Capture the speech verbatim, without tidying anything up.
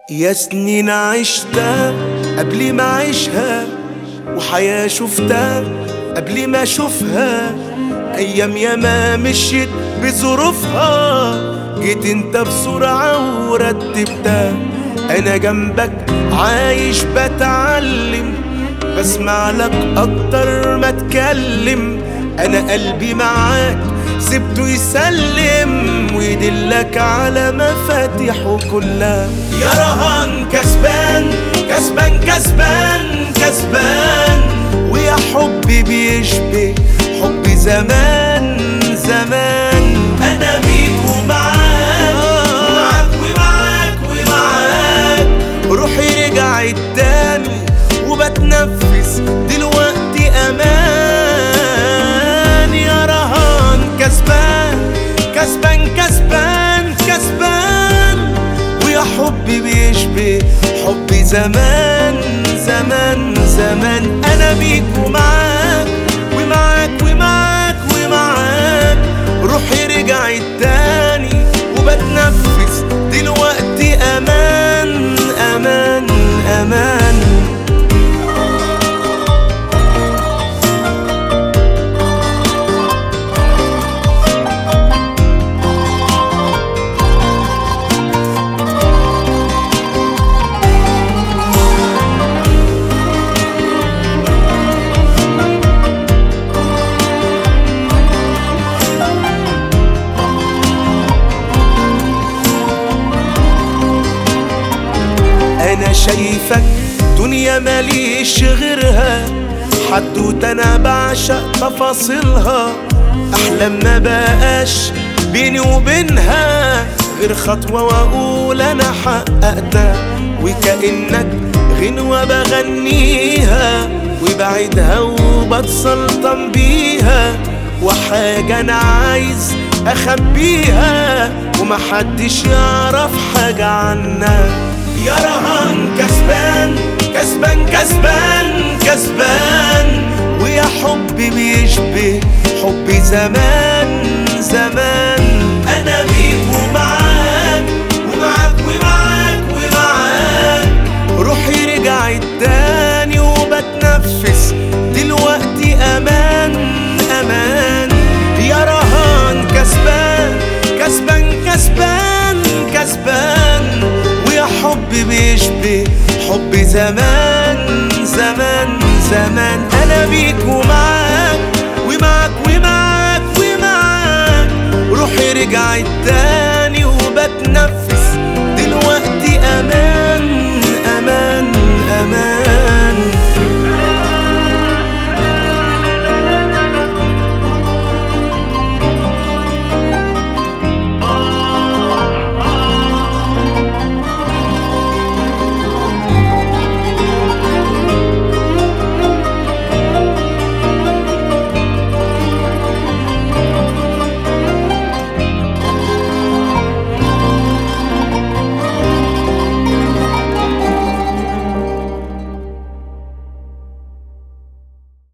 يا سنين عشتها قبل ما عيشها، وحياة شفتها قبل ما اشوفها، ايام ياما مشيت بظروفها، جيت انت بسرعة ورتبتها. انا جنبك عايش بتعلم، بسمع لك اكتر ما اتكلم. انا قلبي معاك سبته يسلم، ويدلك على مفاتيحه كلها. يا رهان كسبان كسبان كسبان كسبان، ويا حبي بيشبه حبي زمان زمان. انا بيك ومعاك ومعاك ومعاك ومعاك، روحي رجعت تاني وبتنفس دلوقتي امان. يا رهان كسبان كسبان كسبان كسبان، ويا حبي بيشبه حبي زمان زمان زمان. انا بيك ومعاك ومعاك ومعاك ومعاك، روحي رجعت تاني وبتنفس دلوقتي امان امان امان. انا شايفك دنيا ماليش غيرها، حدوته انا بعشق تفاصيلها. احلام ما بقاش بيني وبينها غير خطوة واقول انا حققتها، وكأنك غنوة بغنيها وبعيدها وبتسلطن بيها، وحاجة انا عايز اخبيها ومحدش يعرف حاجة عنها. يا رهان كسبان كسبان كسبان كسبان، ويا حبي بيشبه حبي زمان زمان. انا بيك ومعاك ومعاك ومعاك ومعاك، روحي رجعت تاني وبتنفس دلوقتي امان امان. يا رهان كسبان كسبان كسبان كسبان، ويا حبي بيشبه حبي زمان زمان زمان. انا بيك ومعاك ومعاك ومعاك ومعاك، روحي رجعت تاني